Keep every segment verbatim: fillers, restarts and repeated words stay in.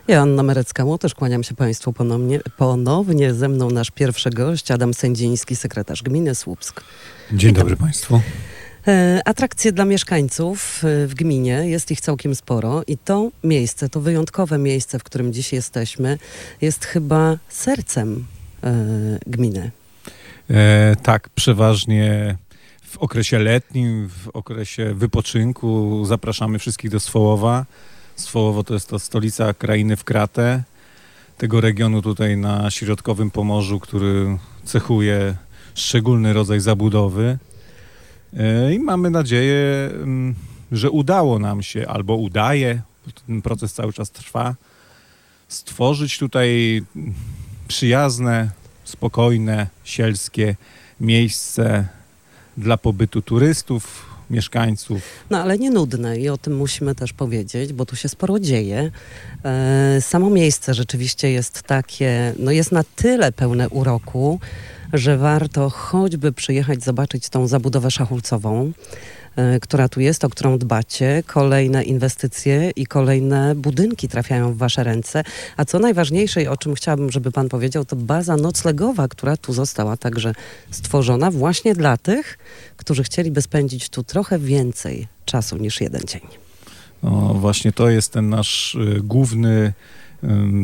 Joanna Merecka-Łotysz, kłaniam się Państwu ponownie, ponownie. Ze mną nasz pierwszy gość, Adam Sędziński, sekretarz gminy Słupsk. Dzień dobry Państwu. E, atrakcje dla mieszkańców w gminie, jest ich całkiem sporo i to miejsce, to wyjątkowe miejsce, w którym dziś jesteśmy, jest chyba sercem e, gminy. E, tak, przeważnie w okresie letnim, w okresie wypoczynku zapraszamy wszystkich do Swołowa. Swołowo to jest to stolica krainy w kratę, tego regionu tutaj na środkowym Pomorzu, który cechuje szczególny rodzaj zabudowy. I mamy nadzieję, że udało nam się, albo udaje, bo ten proces cały czas trwa, stworzyć tutaj przyjazne, spokojne, sielskie miejsce dla pobytu turystów, mieszkańców. No ale nie nudne i o tym musimy też powiedzieć, bo tu się sporo dzieje. E, samo miejsce rzeczywiście jest takie, no jest na tyle pełne uroku, że warto choćby przyjechać zobaczyć tą zabudowę szachulcową, e, która tu jest, o którą dbacie. Kolejne inwestycje i kolejne budynki trafiają w wasze ręce. A co najważniejsze i o czym chciałabym, żeby pan powiedział, to baza noclegowa, która tu została także stworzona właśnie dla tych, którzy chcieliby spędzić tu trochę więcej czasu niż jeden dzień. No właśnie to jest ten nasz y, główny y,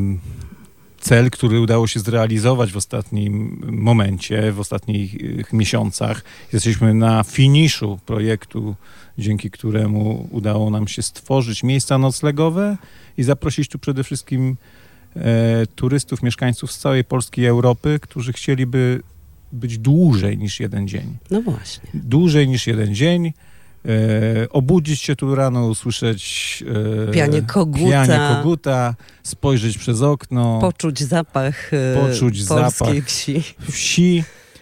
cel, który udało się zrealizować w ostatnim momencie, w ostatnich miesiącach. Jesteśmy na finiszu projektu, dzięki któremu udało nam się stworzyć miejsca noclegowe i zaprosić tu przede wszystkim e, turystów, mieszkańców z całej Polski i Europy, którzy chcieliby być dłużej niż jeden dzień. No właśnie. Dłużej niż jeden dzień. E, obudzić się tu rano, usłyszeć e, pianie koguta, pianie koguta, spojrzeć przez okno, poczuć zapach e, poczuć polskiej zapach wsi, wsi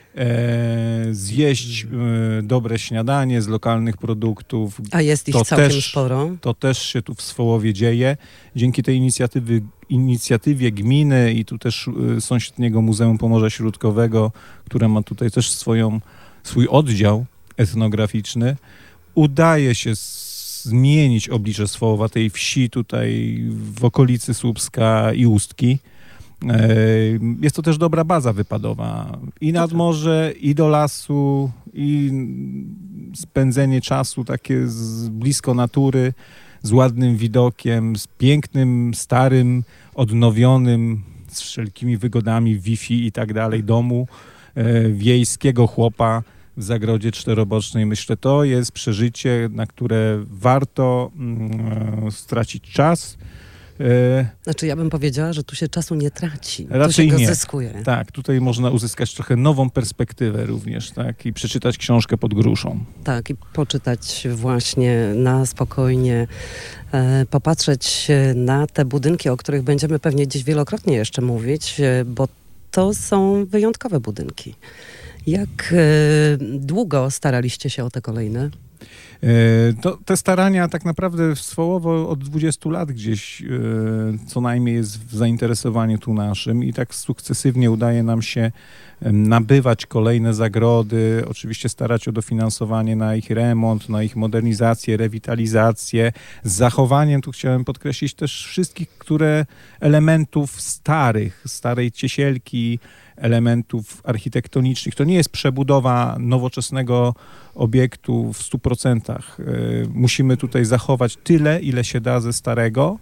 e, zjeść e, dobre śniadanie z lokalnych produktów. A jest ich to całkiem też, sporo. To też się tu w Swołowie dzieje. Dzięki tej inicjatywy, inicjatywie gminy i tu też e, sąsiedniego Muzeum Pomorza Środkowego, które ma tutaj też swoją, swój oddział etnograficzny, udaje się zmienić oblicze Swołowa, tej wsi tutaj w okolicy Słupska i Ustki. Jest to też dobra baza wypadowa i nad morze, i do lasu, i spędzenie czasu takie z, blisko natury, z ładnym widokiem, z pięknym, starym, odnowionym, z wszelkimi wygodami Wi-Fi i tak dalej domu wiejskiego chłopa w zagrodzie czterobocznej. Myślę, to jest przeżycie, na które warto mm, stracić czas. Znaczy ja bym powiedziała, że tu się czasu nie traci, Raczej tu się go nie. zyskuje. Tak, tutaj można uzyskać trochę nową perspektywę również, tak, i przeczytać książkę pod gruszą. Tak, i poczytać właśnie na spokojnie, e, popatrzeć na te budynki, o których będziemy pewnie dziś wielokrotnie jeszcze mówić, e, bo to są wyjątkowe budynki. Jak e, długo staraliście się o te kolejne? To, te starania tak naprawdę w Swołowo od dwudziestu lat gdzieś e, co najmniej jest w zainteresowaniu tu naszym i tak sukcesywnie udaje nam się nabywać kolejne zagrody, oczywiście starać o dofinansowanie na ich remont, na ich modernizację, rewitalizację, z zachowaniem, tu chciałem podkreślić też wszystkich, które elementów starych, starej Ciesielki, elementów architektonicznych. To nie jest przebudowa nowoczesnego obiektu w stu procentach. Musimy tutaj zachować tyle, ile się da ze starego,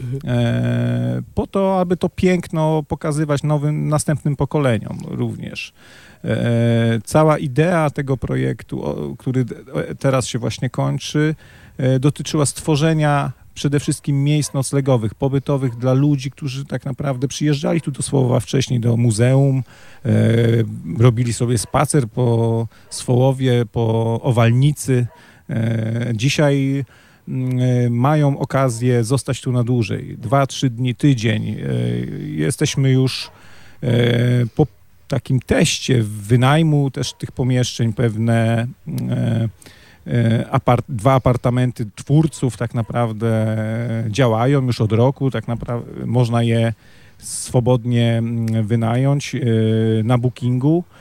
e, po to, aby to piękno pokazywać nowym, następnym pokoleniom również. E, cała idea tego projektu, o, który teraz się właśnie kończy, e, dotyczyła stworzenia przede wszystkim miejsc noclegowych, pobytowych dla ludzi, którzy tak naprawdę przyjeżdżali tu do Swołowa wcześniej do muzeum, e, robili sobie spacer po Swołowie, po Owalnicy. E, dzisiaj e, mają okazję zostać tu na dłużej, dwa, trzy dni, tydzień. E, jesteśmy już e, po takim teście wynajmu też tych pomieszczeń, pewne e, Apart, dwa apartamenty twórców tak naprawdę działają już od roku, tak naprawdę można je swobodnie wynająć na bookingu.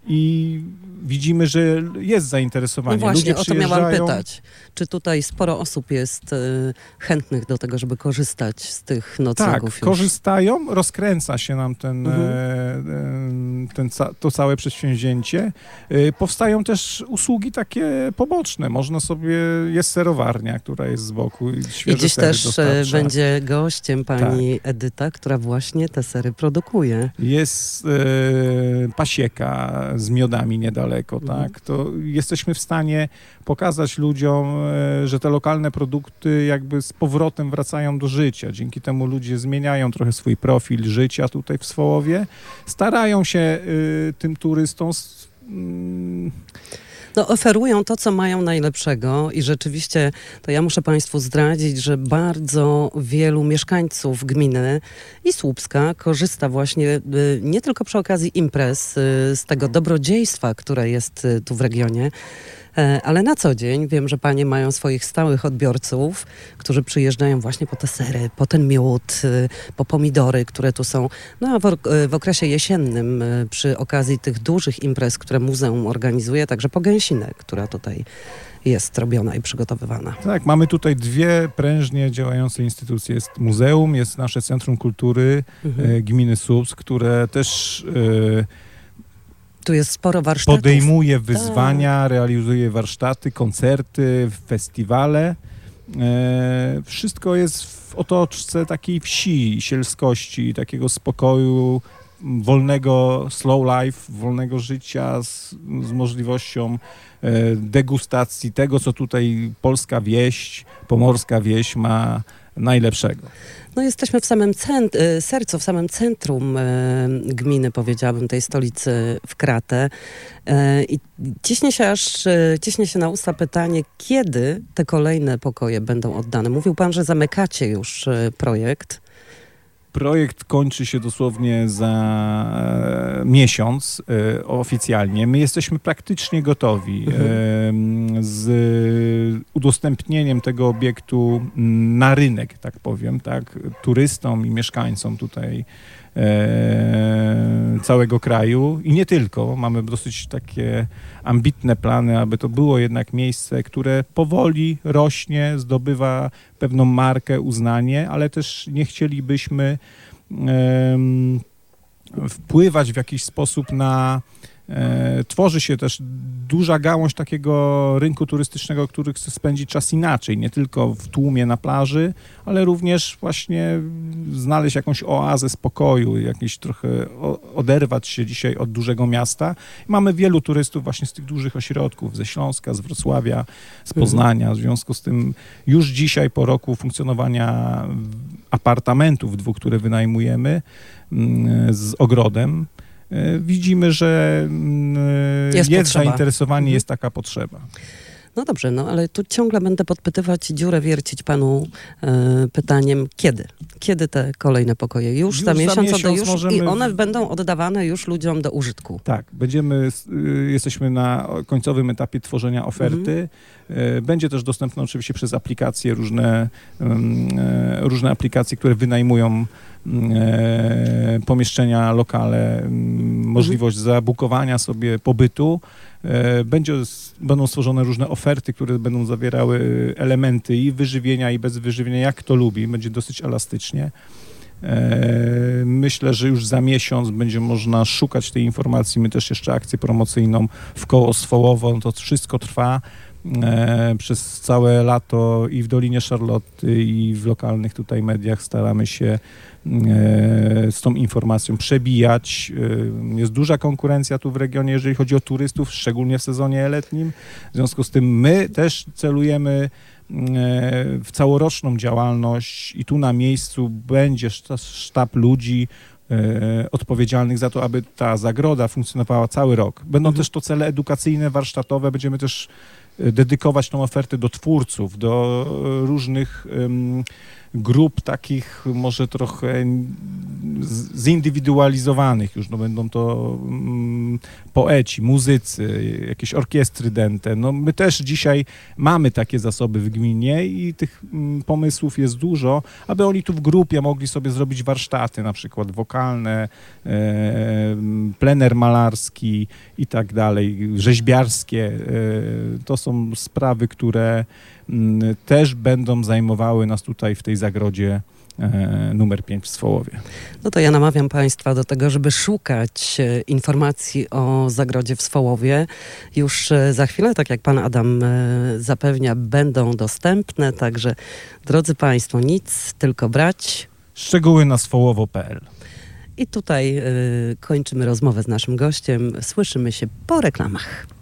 i widzimy, że jest zainteresowanie. No właśnie, Ludzie o to miałam przyjeżdżają. pytać. Czy tutaj sporo osób jest y, chętnych do tego, żeby korzystać z tych noclegów Tak, już? korzystają, rozkręca się nam ten, Mhm. e, e, ten, ca- to całe przedsięwzięcie. E, Powstają też usługi takie poboczne. Można sobie, jest serowarnia, która jest z boku i I świeże dziś sery też e, dostarcza. będzie gościem pani Edyta, która właśnie te sery produkuje. Jest e, pasieka z miodami niedaleko, Mhm. tak? To jesteśmy w stanie pokazać ludziom, e, że te lokalne produkty jakby z powrotem wracają do życia. Dzięki temu ludzie zmieniają trochę swój profil życia tutaj w Swołowie. Starają się e, tym turystom s- mm, No, oferują to, co mają najlepszego i rzeczywiście, to ja muszę Państwu zdradzić, że bardzo wielu mieszkańców gminy i Słupska korzysta właśnie y, nie tylko przy okazji imprez y, z tego dobrodziejstwa, które jest y, tu w regionie, e, ale na co dzień wiem, że panie mają swoich stałych odbiorców, którzy przyjeżdżają właśnie po te sery, po ten miód, y, po pomidory, które tu są. No a w, or- y, w okresie jesiennym y, przy okazji tych dużych imprez, które muzeum organizuje, także po gęsinę, która tutaj jest robiona i przygotowywana. Tak, mamy tutaj dwie prężnie działające instytucje. Jest muzeum, jest nasze Centrum Kultury Mhm. e, Gminy Słupsk, które też e, Tu jest sporo warsztatów. podejmuje wyzwania, realizuje warsztaty, koncerty, festiwale. E, wszystko jest w otoczce takiej wsi, sielskości, takiego spokoju, wolnego slow life, wolnego życia z, z możliwością e, degustacji tego, co tutaj polska wieś, pomorska wieś ma najlepszego. No jesteśmy w samym cent- y, sercu, w samym centrum y, gminy, powiedziałabym, tej stolicy w Kratę. Y, I ciśnie się aż, y, ciśnie się na usta pytanie, kiedy te kolejne pokoje będą oddane. Mówił pan, że zamykacie już y, projekt. Projekt kończy się dosłownie za e, miesiąc e, oficjalnie. My jesteśmy praktycznie gotowi Mhm. e, z udostępnieniem tego obiektu na rynek, tak powiem, tak, turystom i mieszkańcom tutaj e, całego kraju i nie tylko. Mamy dosyć takie ambitne plany, aby to było jednak miejsce, które powoli rośnie, zdobywa pewną markę, uznanie, ale też nie chcielibyśmy em, wpływać w jakiś sposób na... E, tworzy się też duża gałąź takiego rynku turystycznego, który chce spędzić czas inaczej, nie tylko w tłumie na plaży, ale również właśnie znaleźć jakąś oazę spokoju, jakieś trochę o, oderwać się dzisiaj od dużego miasta. Mamy wielu turystów właśnie z tych dużych ośrodków, ze Śląska, z Wrocławia, z Poznania. W związku z tym już dzisiaj po roku funkcjonowania apartamentów dwóch, które wynajmujemy mm, z ogrodem, widzimy, że Jest jest, potrzeba. zainteresowanie, Mhm. jest taka potrzeba. No dobrze, no ale tu ciągle będę podpytywać, dziurę wiercić panu e, pytaniem, kiedy? Kiedy te kolejne pokoje? Już, Już za za miesiąc, miesiąc odda- już możemy- i one będą oddawane już ludziom do użytku. Tak, będziemy, y, jesteśmy na końcowym etapie tworzenia oferty. Y, Będzie też dostępne oczywiście przez aplikacje, różne, ym, e, różne aplikacje, które wynajmują e, pomieszczenia, lokale, ym, możliwość zabukowania sobie pobytu. E, Będzie, będą stworzone różne oferty, które będą zawierały elementy i wyżywienia, i bez wyżywienia, jak kto lubi. Będzie dosyć elastycznie. E, Myślę, że już za miesiąc będzie można szukać tej informacji. My też jeszcze akcję promocyjną w koło Swołowo. To wszystko trwa e, przez całe lato i w Dolinie Szarlotty, i w lokalnych tutaj mediach staramy się e, z tą informacją przebijać. E, Jest duża konkurencja tu w regionie, jeżeli chodzi o turystów, szczególnie w sezonie letnim. W związku z tym my też celujemy w całoroczną działalność i tu na miejscu będzie szta- sztab ludzi e, odpowiedzialnych za to, aby ta zagroda funkcjonowała cały rok. Będą Mhm. też to cele edukacyjne, warsztatowe, będziemy też e, dedykować tą ofertę do twórców, do e, różnych em, grup takich może trochę z- zindywidualizowanych już, no będą to mm, poeci, muzycy, jakieś orkiestry dęte. No my też dzisiaj mamy takie zasoby w gminie i tych mm, pomysłów jest dużo, aby oni tu w grupie mogli sobie zrobić warsztaty, na przykład wokalne, e, plener malarski i tak dalej, rzeźbiarskie. E, to są sprawy, które mm, też będą zajmowały nas tutaj w tej zagrodzie e, numer pięć w Swołowie. No to ja namawiam Państwa do tego, żeby szukać e, informacji o zagrodzie w Swołowie. Już e, za chwilę, tak jak Pan Adam e, zapewnia, będą dostępne. Także, drodzy Państwo, nic, tylko brać. Szczegóły na swołowo kropka pe el. I tutaj e, kończymy rozmowę z naszym gościem. Słyszymy się po reklamach.